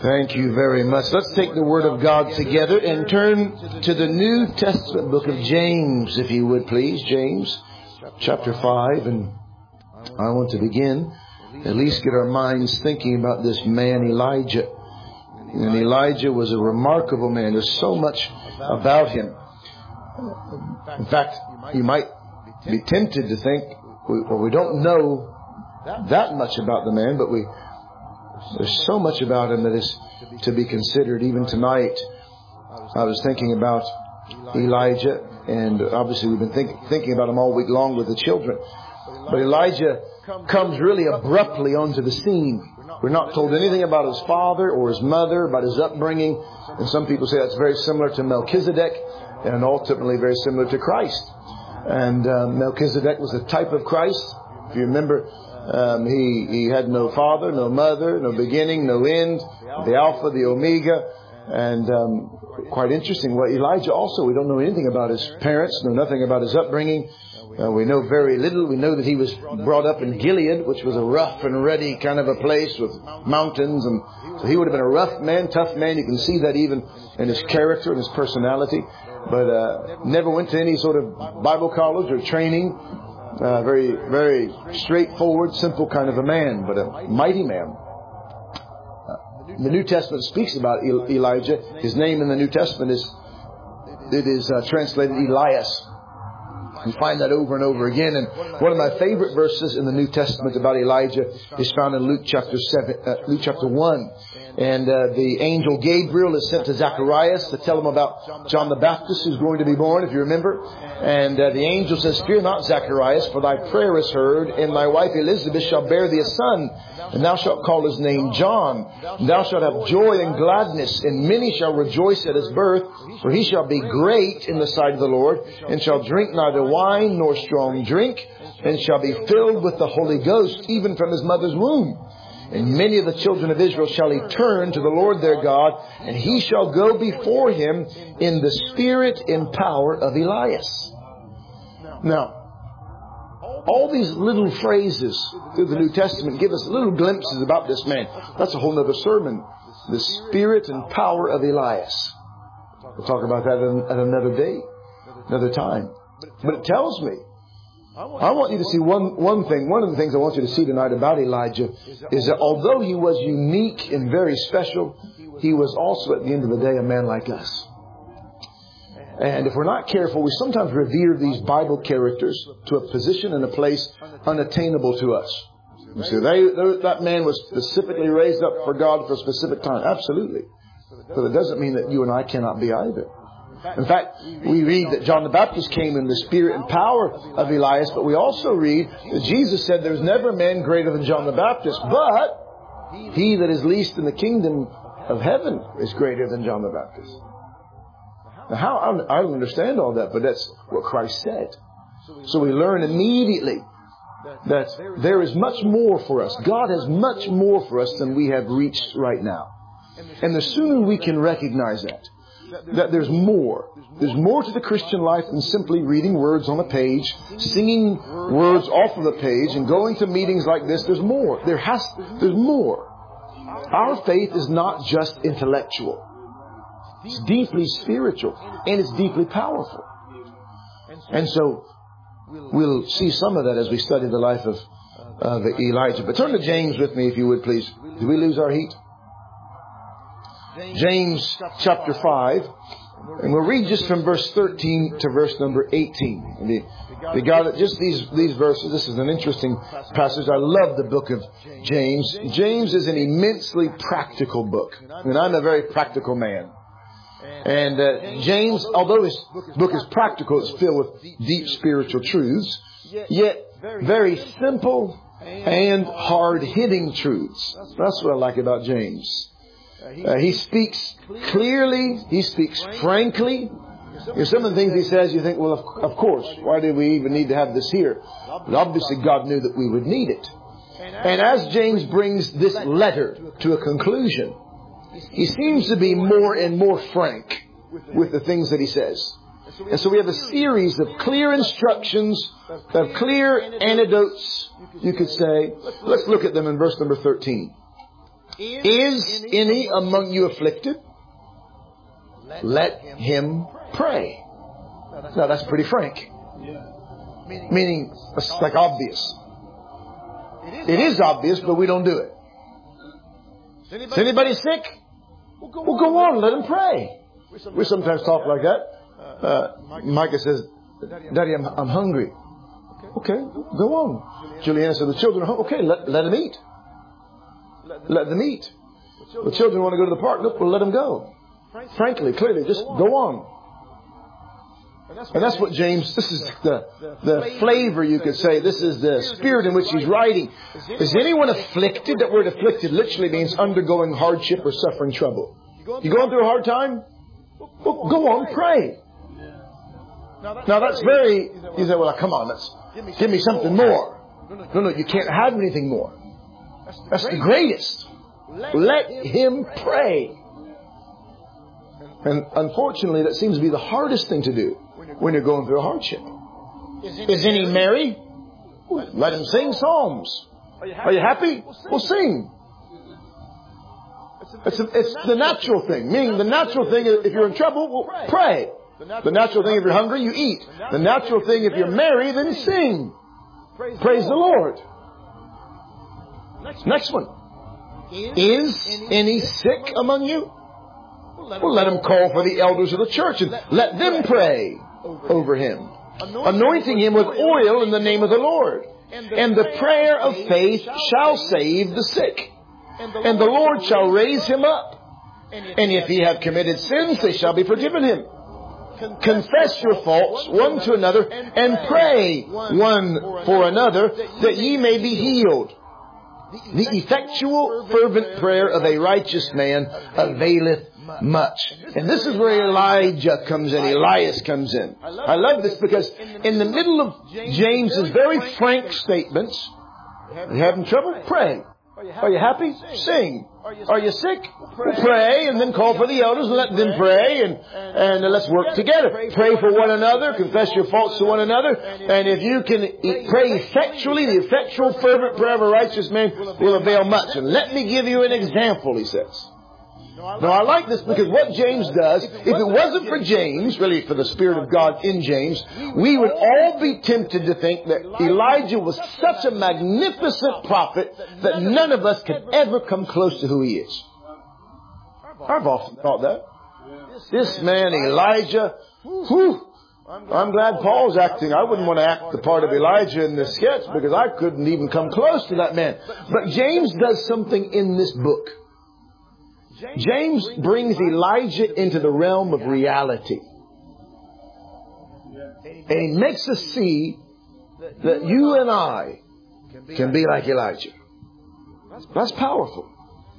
Thank you very much. Let's take the Word of God together and turn to the New Testament book of James, if you would please. James chapter 5. And I want to begin, at least get our minds thinking about this man Elijah. And Elijah was a remarkable man. There's so much about him. In fact, you might be tempted to think, well, we don't know that much about the man, but there's so much about him that is to be considered. Even tonight, I was thinking about Elijah, and obviously we've been thinking about him all week long with the children. But Elijah comes really abruptly onto the scene. We're not told anything about his father or his mother, about his upbringing. And some people say that's very similar to Melchizedek and ultimately very similar to Christ. And Melchizedek was a type of Christ. If you remember, he had no father, no mother, no beginning, no end, the Alpha, the Omega. And quite interesting. Well, Elijah also, we don't know anything about his parents, know nothing about his upbringing. We know very little. We know that he was brought up in Gilead, which was a rough and ready kind of a place with mountains. And so he would have been a rough man, tough man. You can see that even in his character and his personality. But never went to any sort of Bible college or training. Very, very straightforward, simple kind of a man, but a mighty man. The New Testament speaks about Elijah. His name in the New Testament is translated Elias. You find that over and over again. And one of my favorite verses in the New Testament about Elijah is found in Luke chapter 1. And the angel Gabriel is sent to Zacharias to tell him about John the Baptist who's going to be born, if you remember. And the angel says, "Fear not, Zacharias, for thy prayer is heard, and thy wife Elizabeth shall bear thee a son, and thou shalt call his name John. And thou shalt have joy and gladness, and many shall rejoice at his birth, for he shall be great in the sight of the Lord, and shall drink neither wine nor strong drink, and shall be filled with the Holy Ghost, even from his mother's womb. And many of the children of Israel shall he turn to the Lord their God, and he shall go before him in the spirit and power of Elias." Now, all these little phrases through the New Testament give us little glimpses about this man. That's a whole other sermon. The spirit and power of Elias. We'll talk about that at another day, another time. But it tells me, I want you to see one thing. One of the things I want you to see tonight about Elijah is that although he was unique and very special, he was also at the end of the day a man like us. And if we're not careful, we sometimes revere these Bible characters to a position and a place unattainable to us. You see, that man was specifically raised up for God for a specific time. Absolutely. But it doesn't mean that you and I cannot be either. In fact, we read that John the Baptist came in the spirit and power of Elias, but we also read that Jesus said there's never a man greater than John the Baptist, but he that is least in the kingdom of heaven is greater than John the Baptist. Now, I don't understand all that, but that's what Christ said. So we learn immediately that there is much more for us. God has much more for us than we have reached right now. And the sooner we can recognize that there's more. There's more to the Christian life than simply reading words on a page, singing words off of the page, and going to meetings like this. There's more. There's more. Our faith is not just intellectual. It's deeply spiritual, and it's deeply powerful. And so we'll see some of that as we study the life of Elijah. But turn to James with me, if you would, please. Did we lose our heat? James chapter 5, and we'll read just from verse 13 to verse number 18. The God that just these verses, this is an interesting passage. I love the book of James. James is an immensely practical book. I mean, I'm a very practical man. And James, although his book is practical, it's filled with deep spiritual truths, yet very simple and hard-hitting truths. That's what I like about James. He speaks clearly. He speaks frankly. Some of the things he says, you think, well, of course, why do we even need to have this here? But obviously God knew that we would need it. And as James brings this letter to a conclusion, he seems to be more and more frank with the things that he says. And so we have a series of clear instructions, of clear antidotes, you could say. Let's look at them in verse number 13. Is any among you afflicted? Let him pray. Now that's pretty frank. Meaning, it's like obvious. It is obvious, but we don't do it. Is anybody sick? Well, go on, let him pray. We sometimes talk like that. Micah says, Daddy, I'm hungry. Okay, go on. Juliana said, the children are hungry. Okay, let them eat. Let them eat. The children want to go to the park. Look, well, let them go. Frankly, clearly, just go on. And that's what James, this is the flavor, you could say. This is the spirit in which he's writing. Is anyone afflicted? That word afflicted literally means undergoing hardship or suffering trouble. You going through a hard time? Well, go on, pray. Now that's very, you say, well, come on, give me something more. No, you can't have anything more. That's the greatest. Let him pray. And unfortunately, that seems to be the hardest thing to do when you're going through a hardship. Is any merry? Let him sing psalms. Are you happy? Well, sing. It's the natural thing. Meaning the natural thing, if you're in trouble, well, pray. The natural thing, if you're hungry, you eat. The natural thing, if you're merry, then sing. Praise the Lord. Next one. Is any sick among you? Well, let him call for the elders of the church and let them pray over him, anointing him with oil in the name of the Lord. And the prayer of faith shall save the sick, and the Lord shall raise him up. And if he have committed sins, they shall be forgiven him. Confess your faults one to another, and pray one for another, that ye may be healed. The effectual, fervent prayer of a righteous man availeth much. And this is where Elijah comes in. Elias comes in. I love this because in the middle of James's very frank statements, you having trouble? Pray. Are you happy? Sing. Are you sick? Pray, and then call for the elders and let them pray, and let's work together. Pray for one another. Confess your faults to one another. And if you can pray effectually, the effectual, fervent prayer of a righteous man will avail much. And let me give you an example, he says. Now, I like this because what James does, if it wasn't for James, really for the Spirit of God in James, we would all be tempted to think that Elijah was such a magnificent prophet that none of us could ever come close to who he is. I've often thought that. This man, Elijah, I'm glad Paul's acting. I wouldn't want to act the part of Elijah in this sketch because I couldn't even come close to that man. But James does something in this book. James brings Elijah into the realm of reality. And he makes us see that you and I can be like Elijah. That's powerful.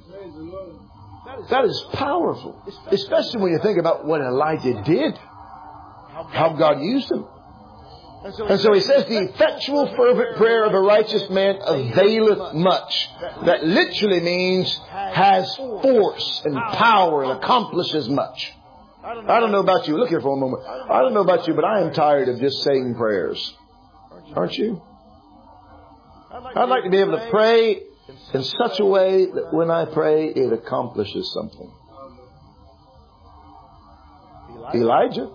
That is powerful. Especially when you think about what Elijah did. How God used him. And so he says, the effectual fervent prayer of a righteous man availeth much. That literally means has force and power and accomplishes much. I don't know about you. Look here for a moment. I don't know about you, but I am tired of just saying prayers. Aren't you? I'd like to be able to pray in such a way that when I pray, it accomplishes something. Elijah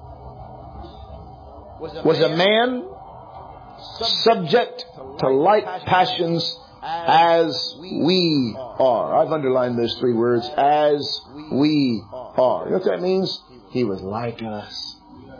was a man subject to like passions as we are. I've underlined those three words, as we are. You know what that means? He was like us.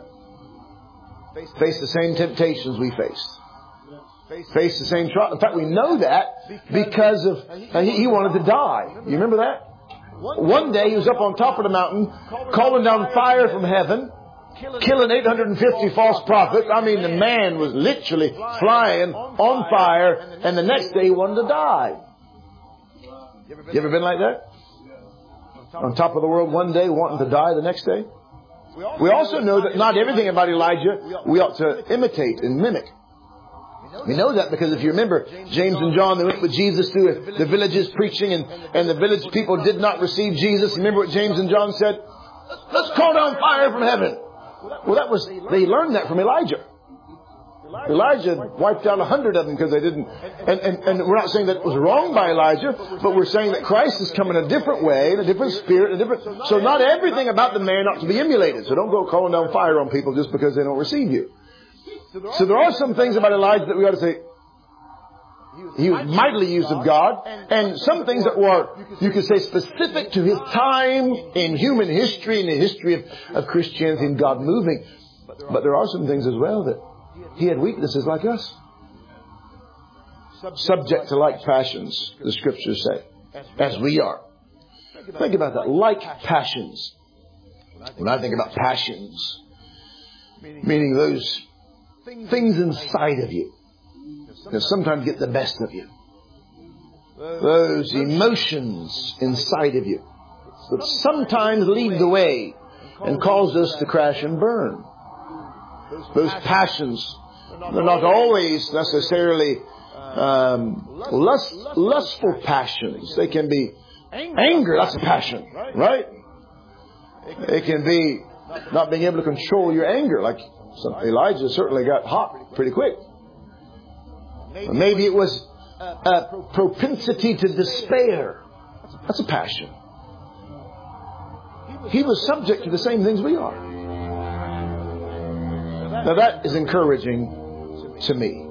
Faced the same temptations we faced. Faced the same trial. In fact, we know that because of he wanted to die. You remember that? One day he was up on top of the mountain calling down fire from heaven, killing 850 false prophets. I mean, the man was literally flying on fire, and the next day he wanted to die. You ever been like that? On top of the world one day, wanting to die the next day? We also know that not everything about Elijah we ought to imitate and mimic. We know that because if you remember, James and John, they went with Jesus through the villages preaching, and the village people did not receive Jesus. Remember what James and John said? Let's call down fire from heaven. Well, they learned that from Elijah. Elijah wiped out 100 of them because they didn't. And we're not saying that it was wrong by Elijah, but we're saying that Christ has come in a different way, in a different spirit, a different. So not everything about the man ought to be emulated. So don't go calling down fire on people just because they don't receive you. So there are some things about Elijah that we ought to say, he was mightily used of God, and some things that were, you could say, specific to his time in human history, in the history of Christianity and God moving. But there are some things as well that he had weaknesses like us. Subject to like passions, the Scriptures say, as we are. Think about that, like passions. When I think about passions, meaning those things inside of you that sometimes get the best of you. Those emotions inside of you that sometimes lead the way and cause us to crash and burn. Those passions, they're not always necessarily lustful passions. They can be anger, that's a passion, right? It can be not being able to control your anger, like Elijah certainly got hot pretty quick. Maybe it was a propensity to despair. That's a passion. He was subject to the same things we are. Now that is encouraging to me.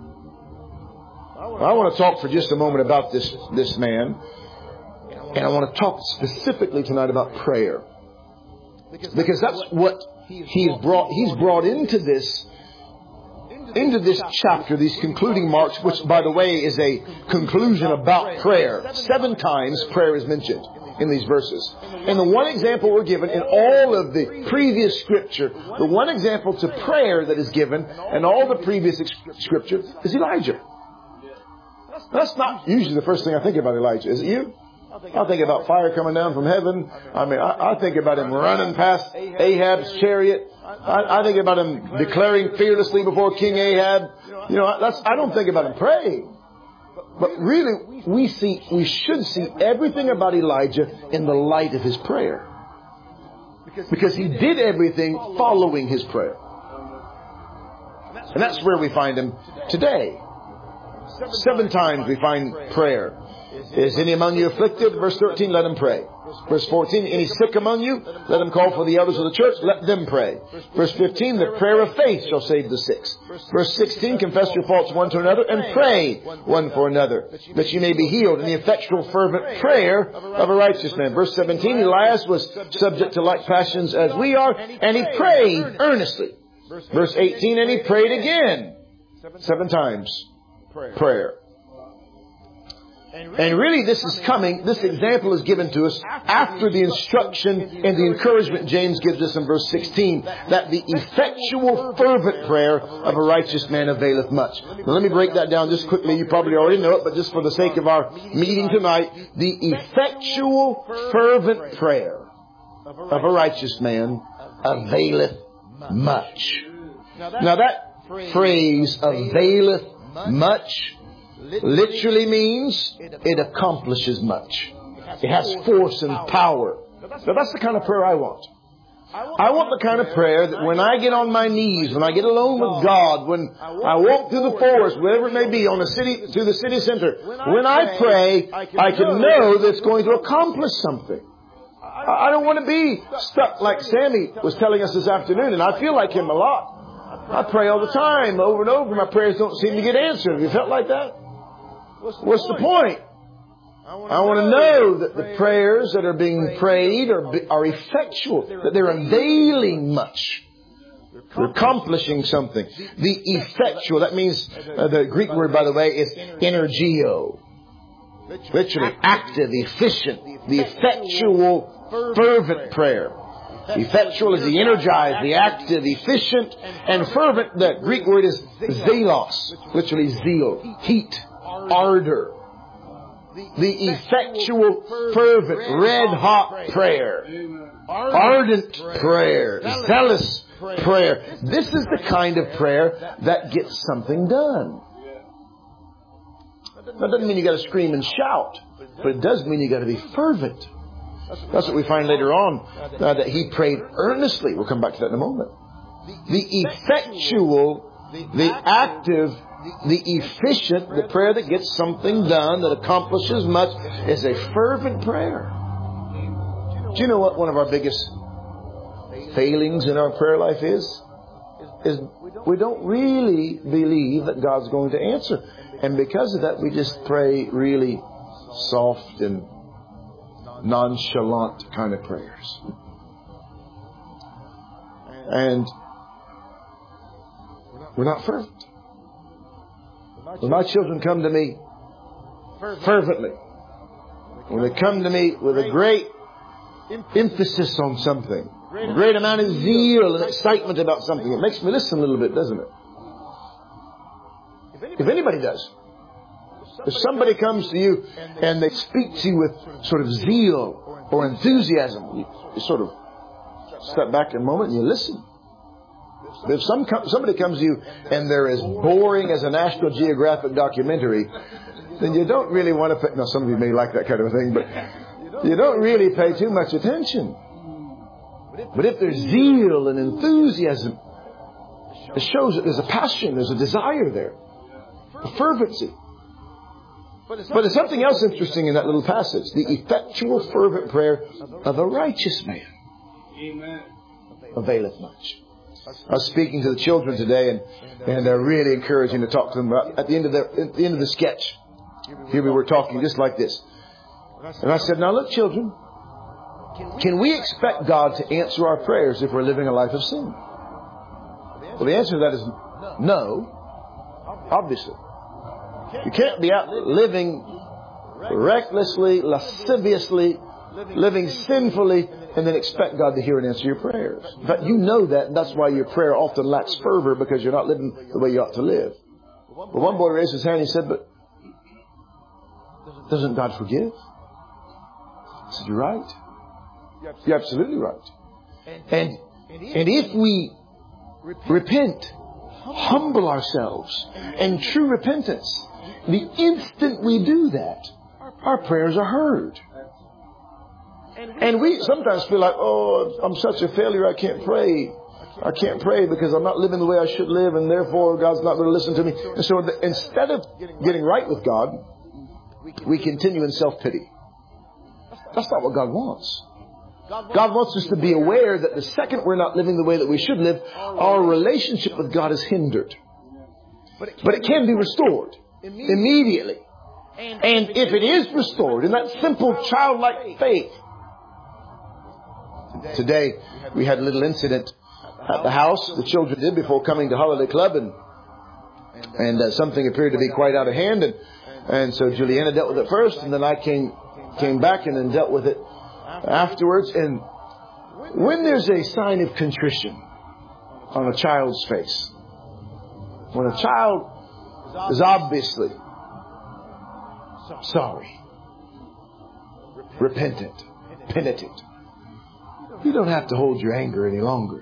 I want to talk for just a moment about this man. And I want to talk specifically tonight about prayer. Because that's what he's brought into this chapter, these concluding marks, which, by the way, is a conclusion about prayer. 7 times prayer is mentioned in these verses. And the one example we're given in all of the previous Scripture, the one example to prayer that is given in all the previous Scripture is Elijah. That's not usually the first thing I think about Elijah. Is it you? I think about fire coming down from heaven. I think about him running past Ahab's chariot. I think about him declaring fearlessly before King Ahab. I don't think about him praying. But really, we should see everything about Elijah in the light of his prayer. Because he did everything following his prayer. And that's where we find him today. 7 times we find prayer. Is any among you afflicted? Verse 13, let him pray. Verse 14, any sick among you? Let him call for the elders of the church. Let them pray. Verse 15, the prayer of faith shall save the sick. Verse 16, confess your faults one to another and pray one for another, that you may be healed. And the effectual fervent prayer of a righteous man. Verse 17, Elias was subject to like passions as we are, and he prayed earnestly. Verse 18, and he prayed again. 7 times prayer. And really this example is given to us after the instruction and the encouragement James gives us in verse 16, that the effectual fervent prayer of a righteous man availeth much. Now let me break that down just quickly. You probably already know it, but just for the sake of our meeting tonight, the effectual fervent prayer of a righteous man availeth much. Now that phrase, availeth much, literally means it accomplishes much. It has force and power. Now that's the kind of prayer I want. I want the kind of prayer that when I get on my knees, when I get alone with God, when I walk through the forest, wherever it may be, through the city center, when I pray, I can know that it's going to accomplish something. I don't want to be stuck like Sammy was telling us this afternoon, and I feel like him a lot. I pray all the time, over and over. My prayers don't seem to get answered. Have you felt like that? What's the point? I want to know that the prayers that are being prayed are effectual, that they're availing much. They're accomplishing something. The effectual, that means, the Greek word, by the way, is energio. Literally, active, efficient. The effectual, fervent prayer. Effectual is the energized, the active, efficient, and fervent. The Greek word is zelos, literally zeal, heat, ardor. The effectual, fervent, red-hot prayer, ardent prayer, zealous prayer. This is the kind of prayer that gets something done. That doesn't mean you got to scream and shout, but it does mean you got to be fervent. That's what we find later on, that he prayed earnestly. We'll come back to that in a moment. The effectual The active, the efficient, the prayer that gets something done, that accomplishes much, is a fervent prayer. Do you know what one of our biggest failings in our prayer life is we don't really believe that God's going to answer. And because of that, we just pray really soft and nonchalant kind of prayers. And we're not fervent. When my children come to me fervently, when they come to me with a great emphasis on something, a great amount of zeal and excitement about something, it makes me listen a little bit, doesn't it? If anybody does. If somebody comes to you and they speak to you with sort of zeal or enthusiasm, you sort of step back a moment and you listen. But if somebody comes to you and they're as boring as a National Geographic documentary, then you don't really want to pay... Now, some of you may like that kind of thing, but you don't really pay too much attention. But if there's zeal and enthusiasm, it shows that there's a passion, there's a desire there, a fervency. But there's something else interesting in that little passage. The effectual fervent prayer of a righteous man availeth much. I was speaking to the children today, and they're really encouraging to talk to them about, at the end of the sketch. Here we were talking just like this. And I said, now look, children, can we expect God to answer our prayers if we're living a life of sin? Well, the answer to that is no, obviously. You can't be out living recklessly, lasciviously, living sinfully, and then expect God to hear and answer your prayers. In fact, you know that, and that's why your prayer often lacks fervor, because you're not living the way you ought to live. But one boy raised his hand and he said, but doesn't God forgive? I said, you're right. You're absolutely right. And if we repent, humble ourselves, in true repentance, the instant we do that, our prayers are heard. And we sometimes feel like, oh, I'm such a failure, I can't pray. I can't pray because I'm not living the way I should live, and therefore God's not going to listen to me. And so instead of getting right with God, we continue in self-pity. That's not what God wants. God wants us to be aware that the second we're not living the way that we should live, our relationship with God is hindered. But it can be restored immediately. And if it is restored in that simple childlike faith. Today, we had a little incident at the house the children did before coming to Holiday Club, and something appeared to be quite out of hand, and so Juliana dealt with it first, and then I came back and then dealt with it afterwards. And when there's a sign of contrition on a child's face, when a child is obviously sorry, repentant, penitent, you don't have to hold your anger any longer.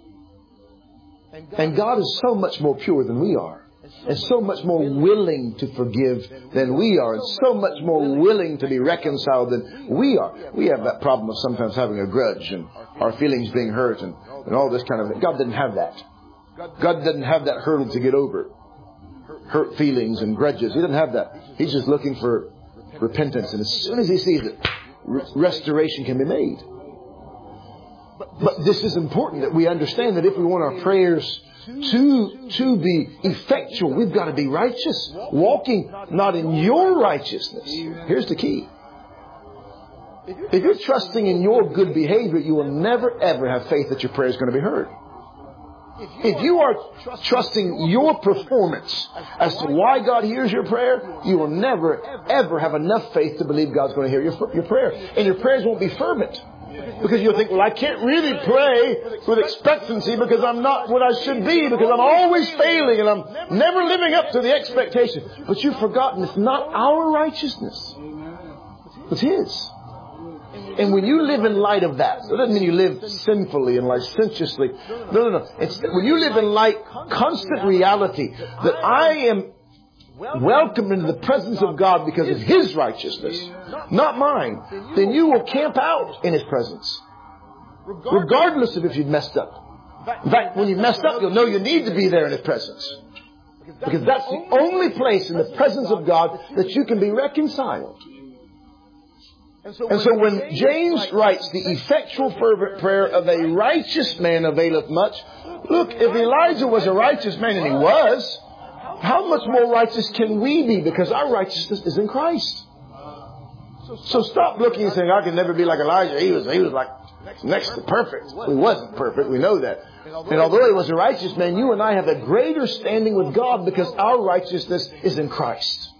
And God is so much more pure than we are, and so much more willing to forgive than we are, and so much more willing to be reconciled than we are. We have that problem of sometimes having a grudge and our feelings being hurt and all this kind of thing. God didn't have that. God didn't have that hurdle to get over. Hurt feelings and grudges. He didn't have that. He's just looking for repentance. And as soon as He sees it, restoration can be made. But this is important that we understand that if we want our prayers to be effectual, we've got to be righteous, walking not in your righteousness. Here's the key. If you're trusting in your good behavior, you will never ever have faith that your prayer is going to be heard. If you are trusting your performance as to why God hears your prayer, you will never ever have enough faith to believe God's going to hear your prayer. And your prayers won't be fervent. Because you'll think, well, I can't really pray with expectancy because I'm not what I should be, because I'm always failing and I'm never living up to the expectation. But you've forgotten it's not our righteousness. It's His. And when you live in light of that, so it doesn't mean you live sinfully and licentiously. No. It's when you live in light, constant reality that I am welcome into the presence of God because of His righteousness, not mine, then you will camp out in His presence, regardless of if you've messed up. In fact, when you've messed up, you'll know you need to be there in His presence. Because that's the only place in the presence of God that you can be reconciled. And so when James writes, the effectual fervent prayer of a righteous man availeth much. Look, if Elijah was a righteous man, and he was, how much more righteous can we be? Because our righteousness is in Christ. So stop looking and saying, I can never be like Elijah. He was like next to perfect. He wasn't perfect. We know that. And although he was a righteous man, you and I have a greater standing with God because our righteousness is in Christ.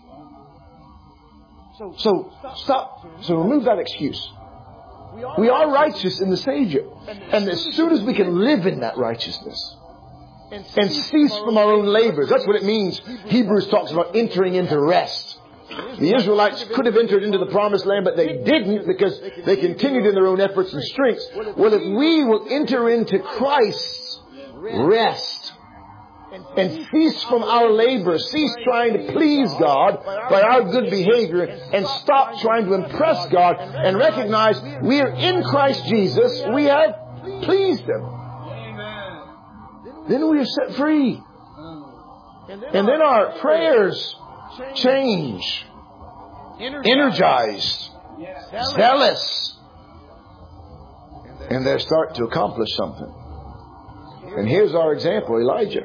So stop. So remove that excuse. We are righteous in the Savior. And as soon as we can live in that righteousness and cease from our own labors, that's what it means. Hebrews talks about entering into rest. The Israelites could have entered into the promised land, but they didn't because they continued in their own efforts and strengths. Well, if we will enter into Christ's rest and cease from our labor, cease trying to please God by our good behavior, and stop trying to impress God and recognize we are in Christ Jesus, we have pleased Him. Then we are set free. And then our prayers change, energized, zealous, and they start to accomplish something. And here's our example, Elijah.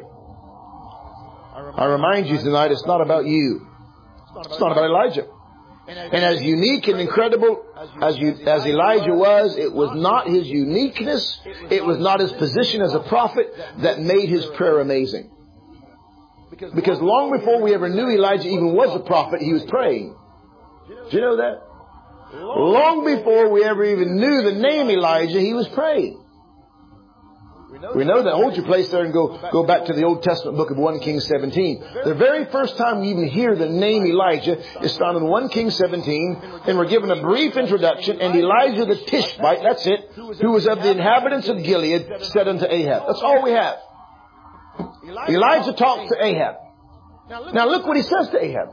I remind you tonight, it's not about you. It's not about Elijah. And as unique and incredible as Elijah was, it was not his uniqueness, it was not his position as a prophet that made his prayer amazing. Because long before we ever knew Elijah even was a prophet, he was praying. Do you know that? Long before we ever even knew the name Elijah, he was praying. We know that. Hold your place there and go back to the Old Testament book of 1 Kings 17. The very first time we even hear the name Elijah is found in 1 Kings 17, and we're given a brief introduction. And Elijah the Tishbite, that's it, who was of the inhabitants of Gilead, said unto Ahab. That's all we have. Elijah talks to Ahab. Now look what he says to Ahab.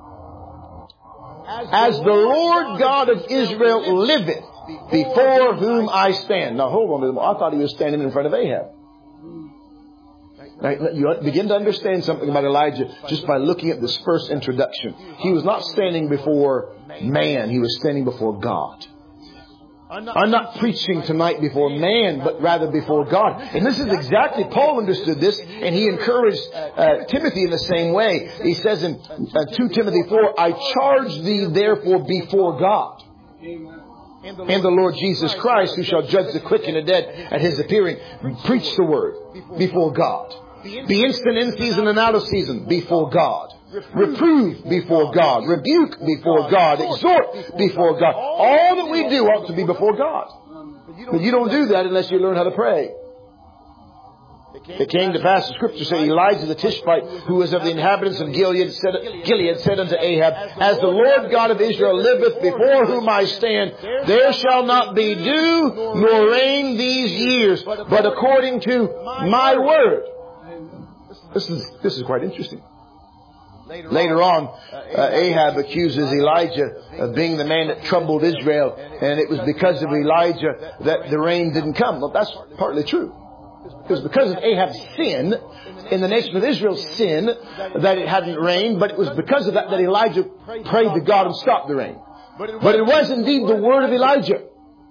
As the Lord God of Israel liveth, before whom I stand. Now hold on a minute. I thought he was standing in front of Ahab. Now, you begin to understand something about Elijah just by looking at this first introduction. He was not standing before man. He was standing before God. I'm not preaching tonight before man, but rather before God. And this is exactly, Paul understood this, and he encouraged Timothy in the same way. He says in 2 Timothy 4, I charge thee therefore before God and the Lord Jesus Christ, who shall judge the quick and the dead at His appearing. Preach the word before God. Be instant in season and out of season before God. Reprove before God. Rebuke before God. Exhort before God. All that we do ought to be before God. But you don't do that unless you learn how to pray. It came to pass, the Scripture said, Elijah the Tishbite, who was of the inhabitants of Gilead, said unto Ahab, As the Lord God of Israel liveth, before whom I stand, there shall not be dew nor rain these years, but according to my word. This is quite interesting. Later on, Ahab accuses Elijah of being the man that troubled Israel, and it was because of Elijah that the rain didn't come. Well, that's partly true. It was because of Ahab's sin, in the nation of Israel's sin, that it hadn't rained, but it was because of that Elijah prayed to God and stopped the rain. But it was indeed the word of Elijah.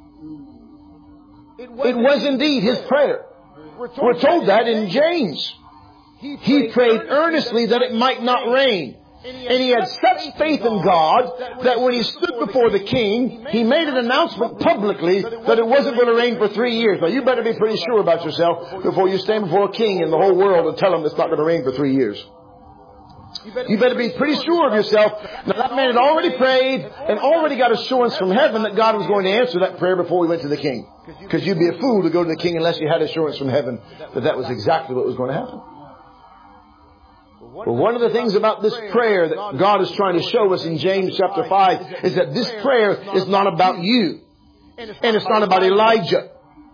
It was indeed his prayer. We're told that in James. He prayed earnestly that it might not rain. And he had such faith in God that when he stood before the king, he made an announcement publicly that it wasn't going to rain for 3 years. Now you better be pretty sure about yourself before you stand before a king in the whole world and tell him it's not going to rain for 3 years. You better be pretty sure of yourself. Now that man had already prayed and already got assurance from heaven that God was going to answer that prayer before he went to the king. Because you'd be a fool to go to the king unless you had assurance from heaven that that was exactly what was going to happen. Well, one of the things about this prayer that God is trying to show us in James chapter 5 is that this prayer is not about you. And it's not about Elijah.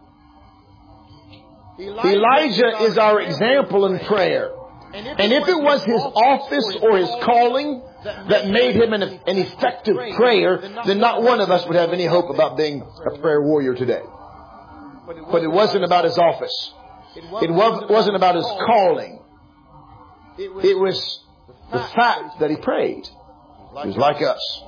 Elijah is our example in prayer. And if it was his office or his calling that made him an effective prayer, then not one of us would have any hope about being a prayer warrior today. But it wasn't about his office. It wasn't about his calling. It was the fact that he prayed. He was like us.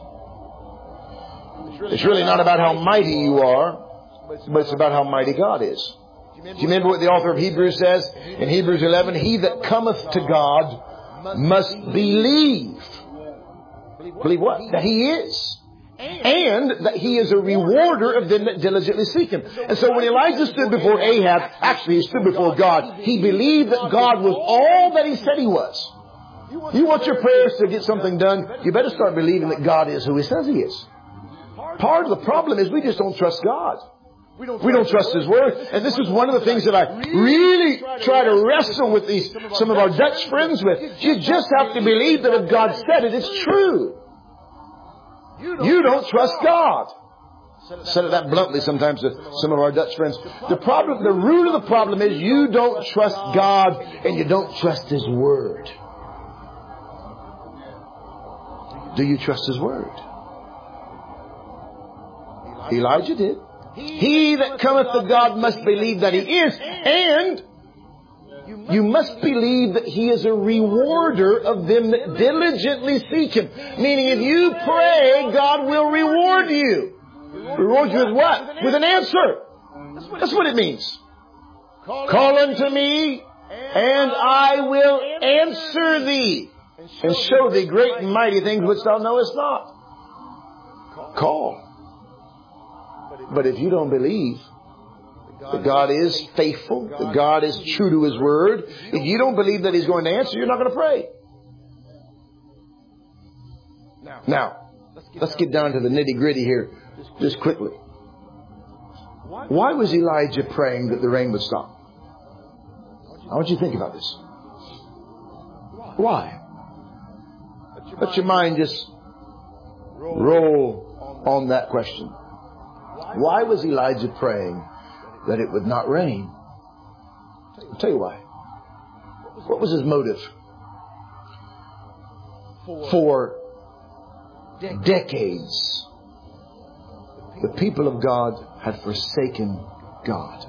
It's really not about how mighty you are, but it's about how mighty God is. Do you remember what the author of Hebrews says in Hebrews 11? He that cometh to God must believe. Believe what? That He is. And that He is a rewarder of them that diligently seek Him. And so when Elijah stood before Ahab, actually he stood before God, he believed that God was all that He said He was. You want your prayers to get something done, you better start believing that God is who He says He is. Part of the problem is we just don't trust God. We don't trust His Word. And this is one of the things that I really try to wrestle with some of our Dutch friends with. You just have to believe that if God said it, it's true. You don't trust God. I said it that bluntly sometimes to some of our Dutch friends. The root of the problem is you don't trust God and you don't trust His Word. Do you trust His Word? Elijah did. He that cometh to God must believe that He is, and you must believe that He is a rewarder of them that diligently seek Him. Meaning if you pray, God will reward you. Reward you with what? With an answer. That's what it means. Call unto me, and I will answer thee, and show thee great and mighty things which thou knowest not. Call. But if you don't believe that God is faithful, that God is true to His Word, if you don't believe that He's going to answer, you're not going to pray. Now, let's get down to the nitty-gritty here just quickly. Why was Elijah praying that the rain would stop? I want you to think about this. Why? Let your mind just roll on that question. Why was Elijah praying that it would not rain? I'll tell you why. What was his motive? For decades, the people of God had forsaken God.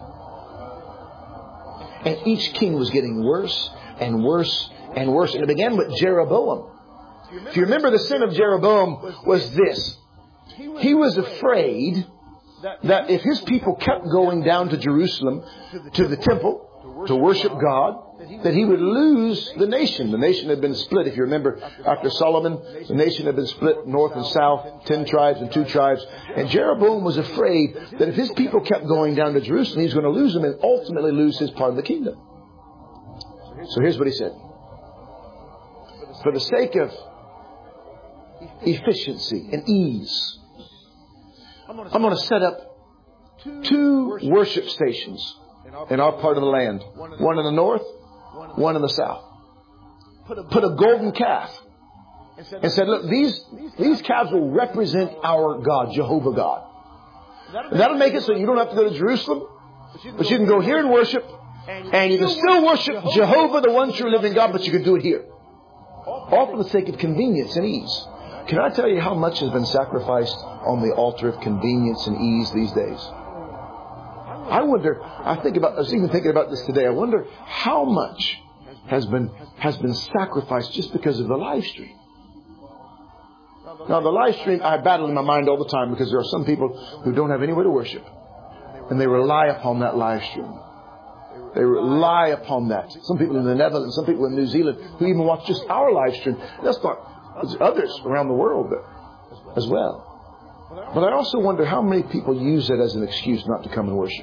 And each king was getting worse and worse and worse. And it began with Jeroboam. If you remember, the sin of Jeroboam was this. He was afraid that if his people kept going down to Jerusalem, to the temple, to worship God, that he would lose the nation. The nation had been split. If you remember, after Solomon, the nation had been split north and south, 10 tribes and 2 tribes. And Jeroboam was afraid that if his people kept going down to Jerusalem, he was going to lose them and ultimately lose his part of the kingdom. So here's what he said. For the sake of efficiency and ease, I'm going to set up 2 worship stations in our part of the land. One in the north, one in the south. Put a golden calf. And said, look, these calves will represent our God, Jehovah God. And that'll make it so you don't have to go to Jerusalem, but you can go here and worship. And you can still worship Jehovah, the one true living God, but you can do it here. All for the sake of convenience and ease. Can I tell you how much has been sacrificed on the altar of convenience and ease these days? I was even thinking about this today. I wonder how much has been sacrificed just because of the live stream. Now, the live stream, I battle in my mind all the time because there are some people who don't have anywhere to worship. And they rely upon that live stream. They rely upon that. Some people in the Netherlands, some people in New Zealand who even watch just our live stream. That's not others around the world as well. But I also wonder how many people use it as an excuse not to come and worship.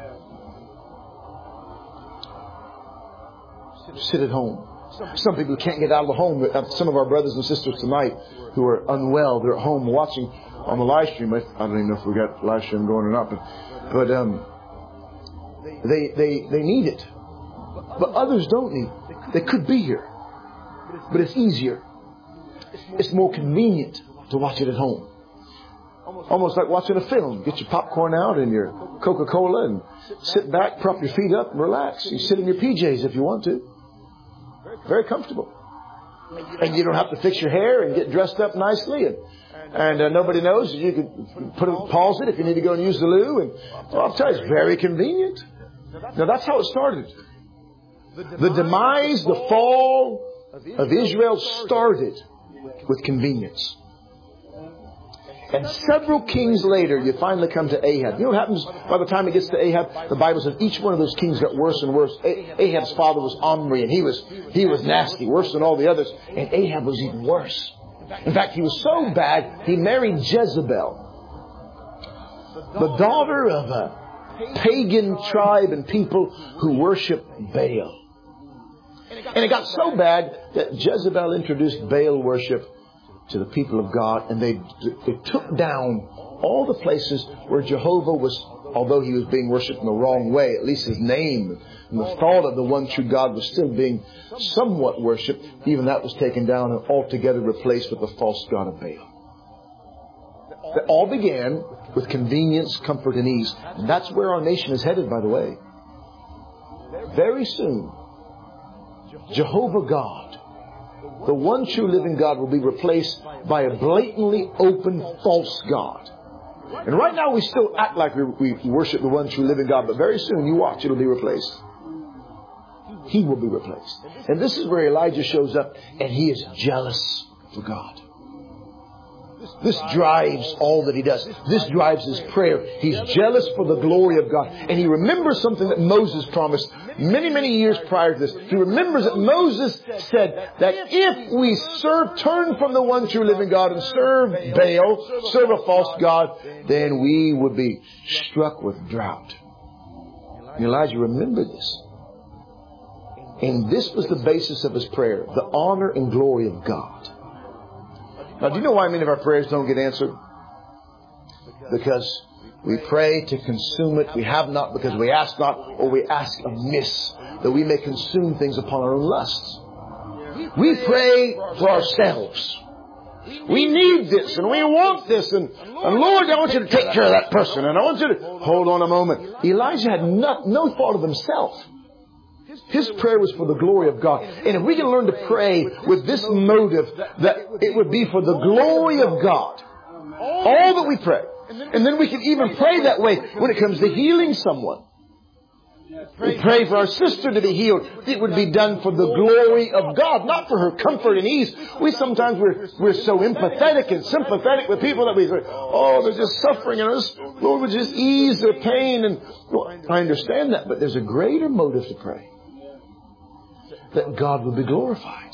Sit at home. Some people can't get out of the home. Some of our brothers and sisters tonight who are unwell, they're at home watching on the live stream. I don't even know if we got live stream going or not, but they need it. But others don't need it. They could be here, but it's easier. It's more convenient to watch it at home. Almost like watching a film. Get your popcorn out and your Coca-Cola and sit back, prop your feet up and relax. You sit in your PJs if you want to. Very comfortable. And you don't have to fix your hair and get dressed up nicely. And nobody knows. You could pause it if you need to go and use the loo. And I'll tell you, it's very convenient. Now that's how it started. The demise, the fall of Israel started with convenience. And several kings later, you finally come to Ahab. You know what happens by the time it gets to Ahab? The Bible says each one of those kings got worse and worse. Ahab's father was Omri, and he was nasty, worse than all the others. And Ahab was even worse. In fact, he was so bad, he married Jezebel, the daughter of a pagan tribe and people who worship Baal. And it got so bad that Jezebel introduced Baal worship to the people of God, and they took down all the places where Jehovah was, although he was being worshipped in the wrong way, at least his name and the thought of the one true God was still being somewhat worshipped. Even that was taken down and altogether replaced with the false god of Baal. It all began with convenience, comfort, and ease. And that's where our nation is headed, by the way. Very soon, Jehovah God, the one true living God, will be replaced by a blatantly open false god. And right now we still act like we worship the one true living God, but very soon, you watch, it'll be replaced. He will be replaced. And this is where Elijah shows up, and he is jealous for God. This drives all that he does. This drives his prayer. He's jealous for the glory of God. And he remembers something that Moses promised many, many years prior to this. He remembers that Moses said that if we turn from the one true living God and serve Baal, serve a false god, then we would be struck with drought. And Elijah remembered this. And this was the basis of his prayer, the honor and glory of God. Now, do you know why many of our prayers don't get answered? Because we pray to consume it. We have not because we ask not, or we ask amiss, that we may consume things upon our own lusts. We pray for ourselves. We need this and we want this. And Lord, I want you to take care of that person. And I want you to... Hold on a moment. Elijah had no thought of himself. His prayer was for the glory of God. And if we can learn to pray with this motive, that it would be for the glory of God, all that we pray. And then we can even pray that way when it comes to healing someone. We pray for our sister to be healed. It would be done for the glory of God, not for her comfort and ease. Sometimes we're so empathetic and sympathetic with people that we say, oh, they're just suffering, and this Lord would just ease their pain. And well, I understand that, but there's a greater motive to pray. That God would be glorified.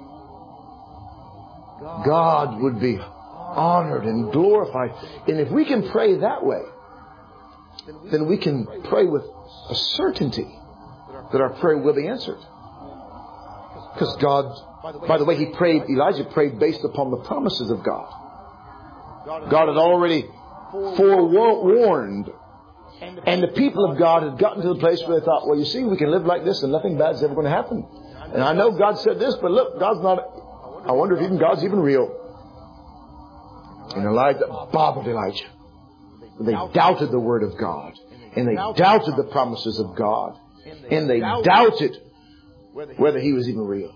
God would be honored and glorified. And if we can pray that way, then we can pray with a certainty that our prayer will be answered. Because God, by the way, Elijah prayed based upon the promises of God. God had already forewarned. And the people of God had gotten to the place where they thought, well, you see, we can live like this and nothing bad's ever going to happen. And I know God said this, but look, God's not... I wonder if even God's even real. And Elijah bothered Elijah. They doubted the word of God. And they doubted the promises of God. And they doubted whether he was even real.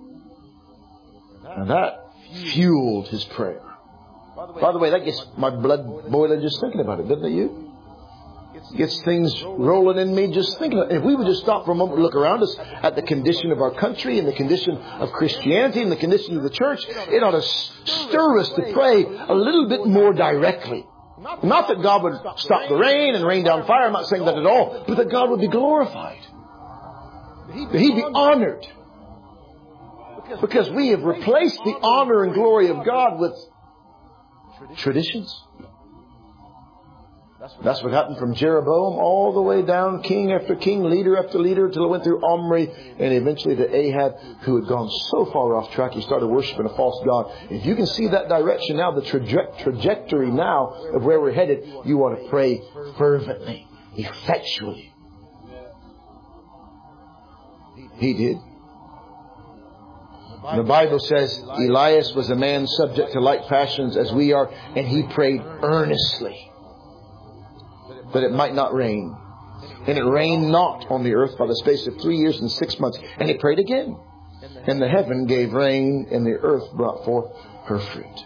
And that fueled his prayer. By the way, that gets my blood boiling just thinking about it, doesn't it, you? Gets things rolling in me just thinking about it. If we would just stop for a moment and look around us at the condition of our country and the condition of Christianity and the condition of the church, it ought to stir us to pray a little bit more directly. Not that God would stop the rain and rain down fire. I'm not saying that at all. But that God would be glorified. That He'd be honored. Because we have replaced the honor and glory of God with traditions. That's what happened from Jeroboam all the way down, king after king, leader after leader, until it went through Omri and eventually to Ahab, who had gone so far off track he started worshiping a false god. If you can see that direction now, the trajectory now of where we're headed, you want to pray fervently, effectually. He did. The Bible says Elias was a man subject to like passions as we are, and he prayed earnestly that it might not rain. And it rained not on the earth by the space of 3 years and 6 months. And he prayed again. And the heaven gave rain, and the earth brought forth her fruit.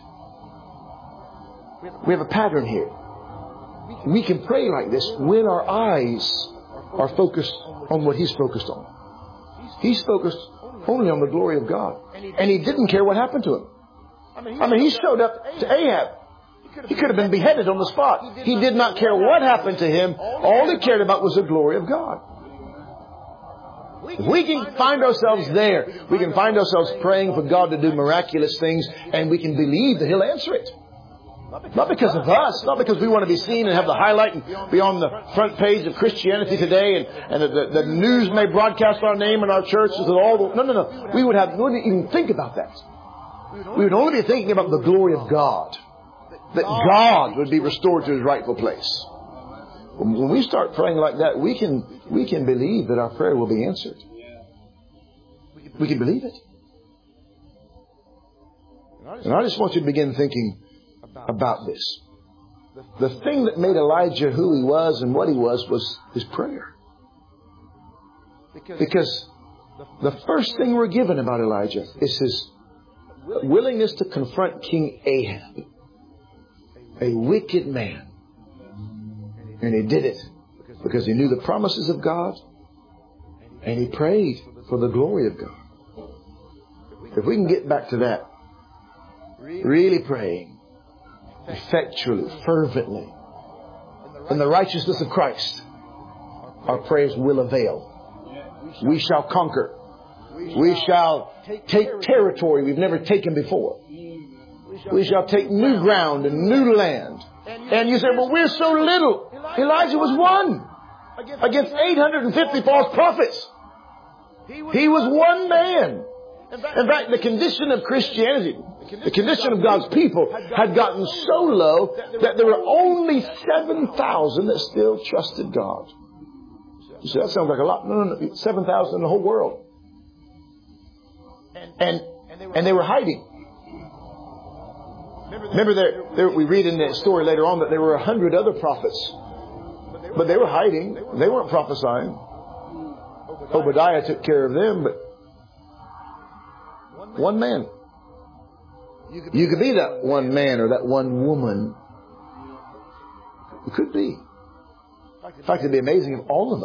We have a pattern here. We can pray like this when our eyes are focused on what he's focused on. He's focused only on the glory of God. And he didn't care what happened to him. I mean, he showed up to Ahab. He could have been beheaded on the spot. He did not care what happened to him. All he cared about was the glory of God. If we can find ourselves there, we can find ourselves praying for God to do miraculous things, and we can believe that he'll answer it. Not because of us, not because we want to be seen and have the highlight and be on the front page of Christianity Today, and the news may broadcast our name in our churches and all. No. We wouldn't even think about that. We would only be thinking about the glory of God. That God would be restored to his rightful place. When we start praying like that, we can believe that our prayer will be answered. We can believe it. And I just want you to begin thinking about this. The thing that made Elijah who he was and what he was his prayer. Because the first thing we're given about Elijah is his willingness to confront King Ahab, a wicked man. And he did it because he knew the promises of God, and he prayed for the glory of God. If we can get back to that, really praying effectually, fervently, in the righteousness of Christ, our prayers will avail. We shall conquer. We shall take territory we've never taken before. We shall take new ground and new land. And you say, well, we're so little. Elijah was one against 850 false prophets. He was one man. In fact, the condition of Christianity, the condition of God's people had gotten so low that there were only 7,000 that still trusted God. You say, that sounds like a lot. No. 7,000 in the whole world. And they were hiding. Remember, we read in the story later on that there were 100 other prophets. But they were hiding. They weren't prophesying. Obadiah took care of them, but one man. You could be that one man or that one woman. You could be. In fact, it'd be amazing if all of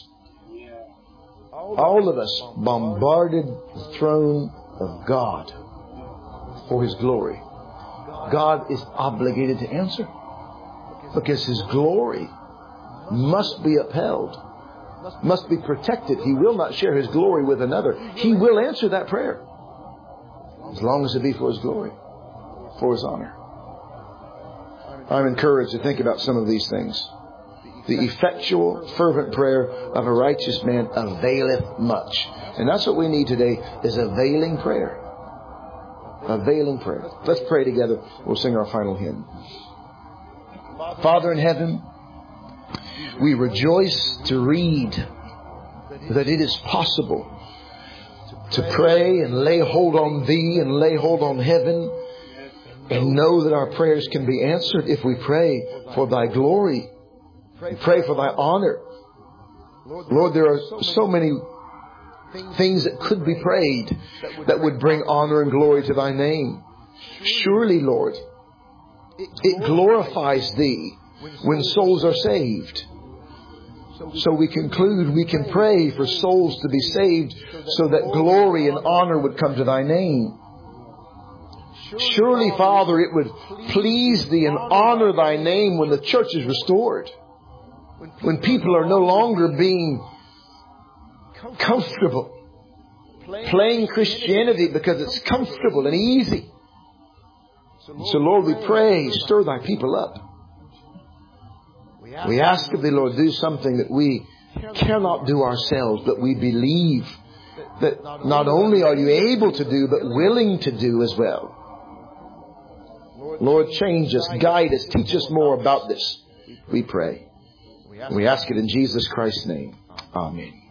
us bombarded the throne of God for his glory. God is obligated to answer because his glory must be upheld, must be protected. He will not share his glory with another. He will answer that prayer as long as it be for his glory, for his honor. I'm encouraged to think about some of these things. The effectual, fervent prayer of a righteous man availeth much. And that's what we need today, is availing prayer. Availing prayer. Let's pray together. We'll sing our final hymn. Father in heaven, we rejoice to read that it is possible to pray and lay hold on Thee and lay hold on heaven and know that our prayers can be answered if we pray for Thy glory. We pray for Thy honor. Lord, there are so many things that could be prayed that would bring honor and glory to Thy name. Surely, Lord, it glorifies Thee when souls are saved. So we conclude we can pray for souls to be saved so that glory and honor would come to Thy name. Surely, Father, it would please Thee and honor Thy name when the church is restored. When people are no longer being comfortable, playing Christianity because it's comfortable and easy. So, Lord, we pray, stir Thy people up. We ask of Thee, Lord, do something that we cannot do ourselves, but we believe that not only are You able to do, but willing to do as well. Lord, change us, guide us, teach us more about this, we pray. We ask it in Jesus Christ's name. Amen.